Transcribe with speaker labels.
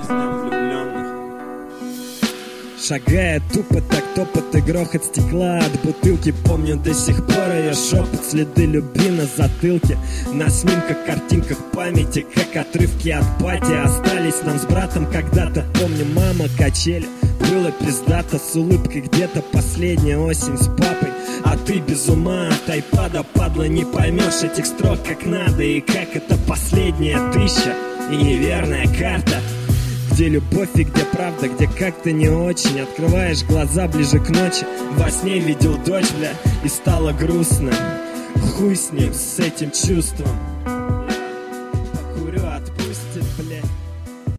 Speaker 1: Шагая тупо, так топот и грохот стекла от бутылки. Помню до сих пор ее шепот, следы любви на затылке. На снимках, картинках памяти, как отрывки от пати. Остались нам с братом когда-то, помню, мама, качели. Было пиздато, с улыбкой где-то последняя осень с папой. А ты без ума от айпада, падла, не поймешь этих строк как надо. И как это последняя 1000 и неверная карта. Где любовь и где правда, где как-то не очень. Открываешь глаза ближе к ночи, во сне видел дочь, бля, и стало грустно. Хуй с ним, с этим чувством.